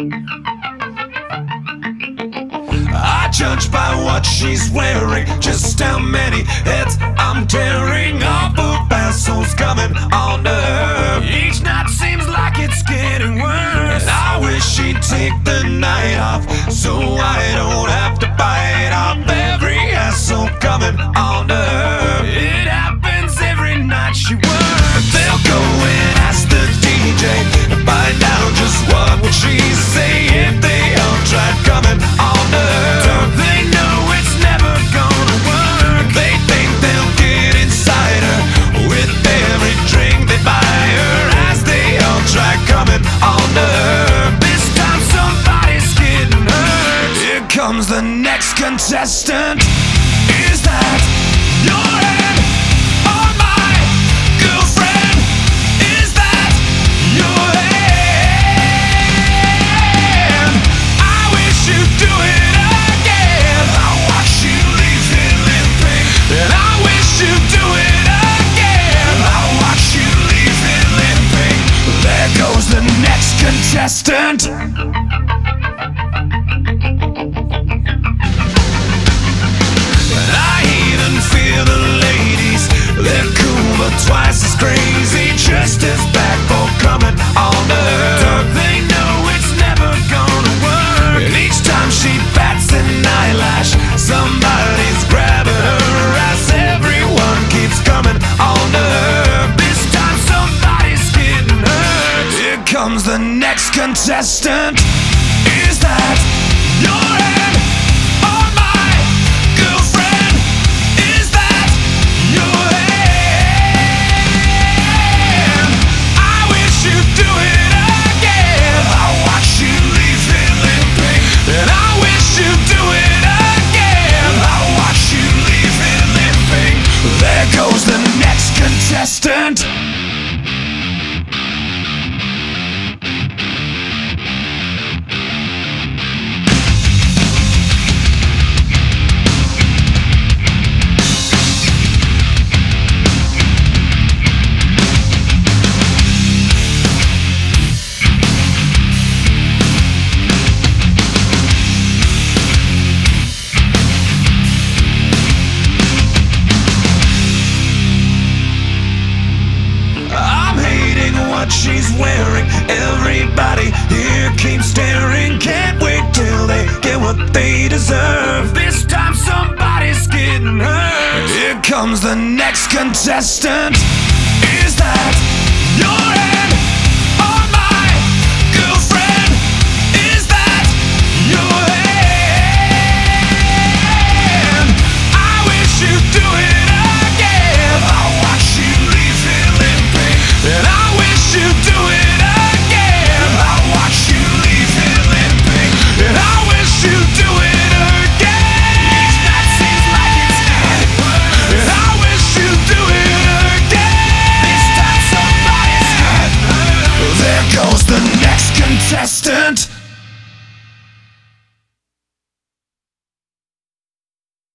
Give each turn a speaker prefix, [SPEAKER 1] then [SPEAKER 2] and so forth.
[SPEAKER 1] I judge by what she's wearing, just how many heads I'm tearing off of assholes coming on to her. Each night seems like it's getting worse, and I wish she'd take the night off so I don't have to bite off every asshole coming on to her. It happens every night she works. They'll go and ask the DJ to find out just what would she say if they all tried coming on to her. Don't they know it's never gonna work? They think they'll get inside her with every drink they buy her as they all try coming on to her. This time somebody's getting hurt. Here comes the next contestant. Is that your hand on my girlfriend? Is that your hand? I wish you'd do it again. I watch you leave it limping, and I wish you'd do it again. I watch you leave it limping. There goes the next contestant. Twice as crazy, just as bad for coming on to her. Don't they know it's never gonna work? And each time she bats an eyelash, somebody's grabbing her as everyone keeps coming on to her. This time somebody's getting hurt. Here comes the next contestant. Is that your hand on my girlfriend? Is that your hand? Goes the next contestant. She's wearing, everybody here keeps staring. Can't wait till they get what they deserve. This time somebody's getting hurt. Here comes the next contestant. Is that